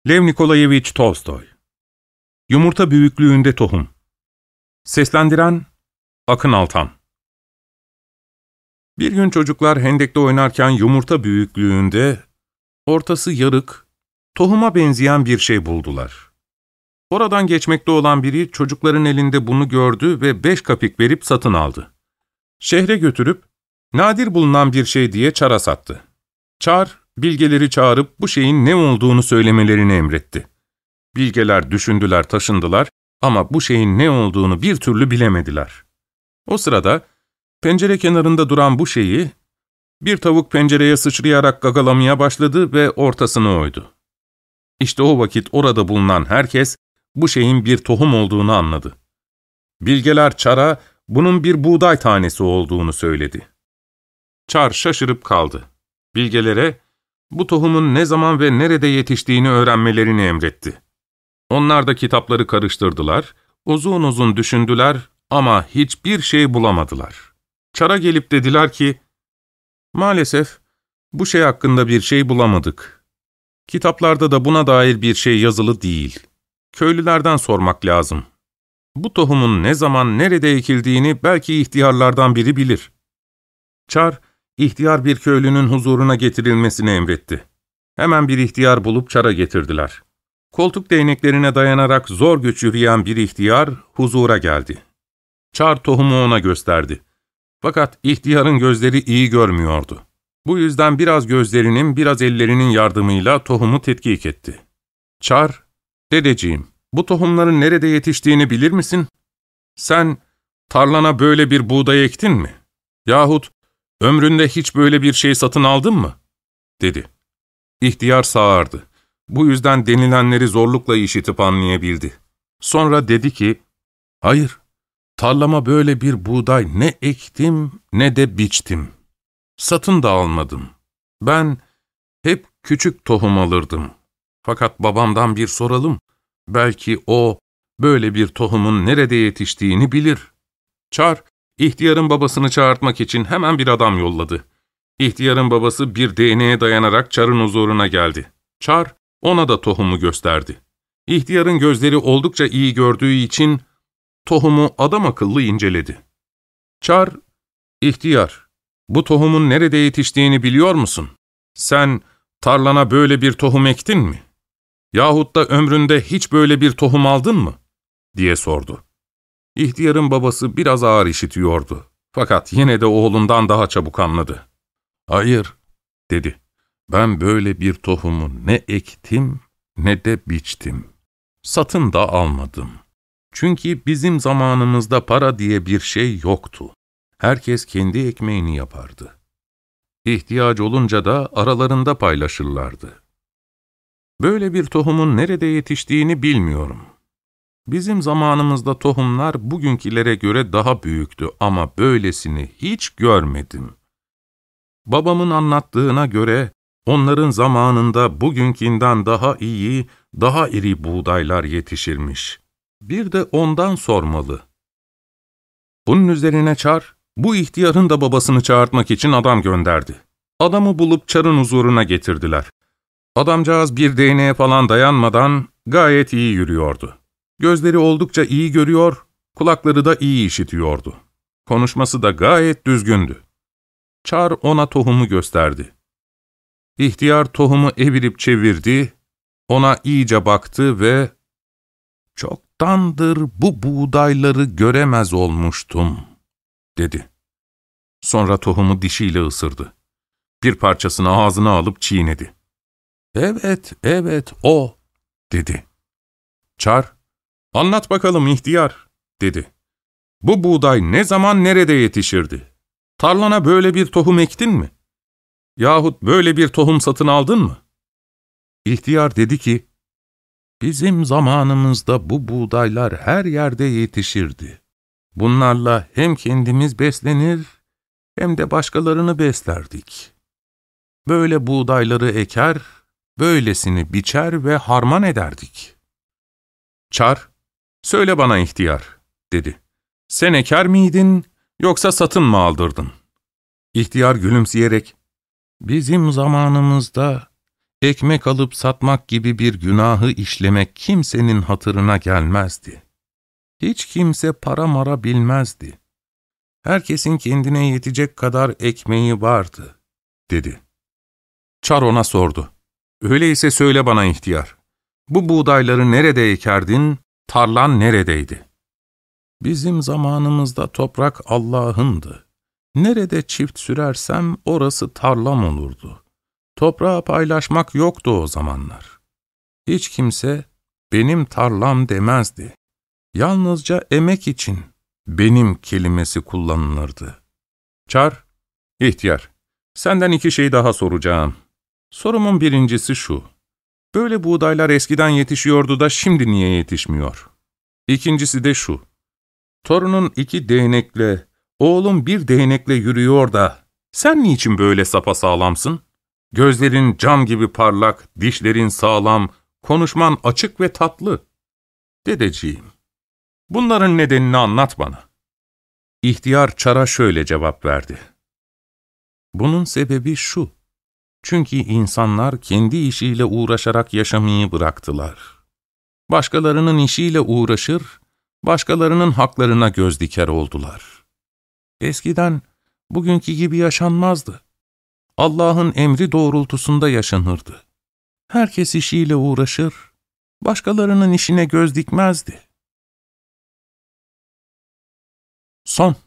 Lev Nikolayevich Tolstoy. Yumurta büyüklüğünde tohum. Seslendiren Akın Altan. Bir gün çocuklar hendekte oynarken yumurta büyüklüğünde, ortası yarık, tohuma benzeyen bir şey buldular. Oradan geçmekte olan biri çocukların elinde bunu gördü ve 5 kapik verip satın aldı. Şehre götürüp, nadir bulunan bir şey diye Çar'a sattı. Çar, bilgeleri çağırıp bu şeyin ne olduğunu söylemelerini emretti. Bilgeler düşündüler, taşındılar ama bu şeyin ne olduğunu bir türlü bilemediler. O sırada pencere kenarında duran bu şeyi, bir tavuk pencereye sıçrayarak gagalamaya başladı ve ortasını oydu. İşte o vakit orada bulunan herkes bu şeyin bir tohum olduğunu anladı. Bilgeler Çar'a bunun bir buğday tanesi olduğunu söyledi. Çar şaşırıp kaldı. Bilgelere bu tohumun ne zaman ve nerede yetiştiğini öğrenmelerini emretti. Onlar da kitapları karıştırdılar, uzun uzun düşündüler ama hiçbir şey bulamadılar. Çar'a gelip dediler ki, "Maalesef bu şey hakkında bir şey bulamadık. Kitaplarda da buna dair bir şey yazılı değil. Köylülerden sormak lazım. Bu tohumun ne zaman nerede ekildiğini belki ihtiyarlardan biri bilir." Çar, ihtiyar bir köylünün huzuruna getirilmesini emretti. Hemen bir ihtiyar bulup Çar'a getirdiler. Koltuk değneklerine dayanarak zor güç yürüyen bir ihtiyar huzura geldi. Çar tohumu ona gösterdi. Fakat ihtiyarın gözleri iyi görmüyordu. Bu yüzden biraz gözlerinin, biraz ellerinin yardımıyla tohumu tetkik etti. Çar, "Dedeciğim, bu tohumların nerede yetiştiğini bilir misin? Sen tarlana böyle bir buğday ektin mi? Yahut ömründe hiç böyle bir şey satın aldın mı?" dedi. İhtiyar sağırdı. Bu yüzden denilenleri zorlukla işitip anlayabildi. Sonra dedi ki, "Hayır, tarlama böyle bir buğday ne ektim ne de biçtim. Satın da almadım. Ben hep küçük tohum alırdım. Fakat babamdan bir soralım. Belki o böyle bir tohumun nerede yetiştiğini bilir." Çar, ihtiyarın babasını çağırtmak için hemen bir adam yolladı. İhtiyarın babası bir değneğe dayanarak Çar'ın huzuruna geldi. Çar, ona da tohumu gösterdi. İhtiyarın gözleri oldukça iyi gördüğü için tohumu adam akıllı inceledi. Çar, "İhtiyar, bu tohumun nerede yetiştiğini biliyor musun? Sen tarlana böyle bir tohum ektin mi? Yahut da ömründe hiç böyle bir tohum aldın mı?" diye sordu. İhtiyarın babası biraz ağır işitiyordu. Fakat yine de oğlundan daha çabuk anladı. "Hayır," dedi. "Ben böyle bir tohumu ne ektim ne de biçtim. Satın da almadım. Çünkü bizim zamanımızda para diye bir şey yoktu. Herkes kendi ekmeğini yapardı. İhtiyaç olunca da aralarında paylaşırlardı. Böyle bir tohumun nerede yetiştiğini bilmiyorum. Bizim zamanımızda tohumlar bugünkilere göre daha büyüktü ama böylesini hiç görmedim. Babamın anlattığına göre onların zamanında bugünkinden daha iyi, daha iri buğdaylar yetişirmiş. Bir de ondan sormalı." Bunun üzerine Çar, bu ihtiyarın da babasını çağırtmak için adam gönderdi. Adamı bulup Çar'ın huzuruna getirdiler. Adamcağız bir değneğe falan dayanmadan gayet iyi yürüyordu. Gözleri oldukça iyi görüyor, kulakları da iyi işitiyordu. Konuşması da gayet düzgündü. Çar ona tohumu gösterdi. İhtiyar tohumu evirip çevirdi, ona iyice baktı ve "Çoktandır bu buğdayları göremez olmuştum," dedi. Sonra tohumu dişiyle ısırdı. Bir parçasını ağzına alıp çiğnedi. "Evet, evet, o," dedi. Çar, "Anlat bakalım ihtiyar," dedi. "Bu buğday ne zaman nerede yetişirdi? Tarlana böyle bir tohum ektin mi? Yahut böyle bir tohum satın aldın mı?" İhtiyar dedi ki, "Bizim zamanımızda bu buğdaylar her yerde yetişirdi. Bunlarla hem kendimiz beslenir hem de başkalarını beslerdik. Böyle buğdayları eker, böylesini biçer ve harman ederdik." Çar, "Söyle bana ihtiyar," dedi. "Sen eker miydin yoksa satın mı aldırdın?" İhtiyar gülümseyerek, "Bizim zamanımızda ekmek alıp satmak gibi bir günahı işlemek kimsenin hatırına gelmezdi. Hiç kimse para mara bilmezdi. Herkesin kendine yetecek kadar ekmeği vardı, dedi. Çar ona sordu. Öyleyse söyle bana ihtiyar. Bu buğdayları nerede ekerdin, tarlan neredeydi? Bizim zamanımızda toprak Allah'ındı. Nerede çift sürersem orası tarlam olurdu. Toprağı paylaşmak yoktu o zamanlar. Hiç kimse benim tarlam demezdi. Yalnızca emek için benim kelimesi kullanılırdı. Çar, ihtiyar, senden 2 şey daha soracağım. Sorumun birincisi şu: böyle buğdaylar eskiden yetişiyordu da şimdi niye yetişmiyor? İkincisi de şu: torunun 2 değnekle, oğlum 1 değnekle yürüyor da sen niçin böyle sapasağlamsın? Gözlerin cam gibi parlak, dişlerin sağlam, konuşman açık ve tatlı. Dedeciğim, bunların nedenini anlat bana. İhtiyar Çar'a şöyle cevap verdi. Bunun sebebi şu: çünkü insanlar kendi işiyle uğraşarak yaşamayı bıraktılar. Başkalarının işiyle uğraşır, başkalarının haklarına göz diker oldular. Eskiden bugünkü gibi yaşanmazdı. Allah'ın emri doğrultusunda yaşanırdı. Herkes işiyle uğraşır, başkalarının işine göz dikmezdi. Son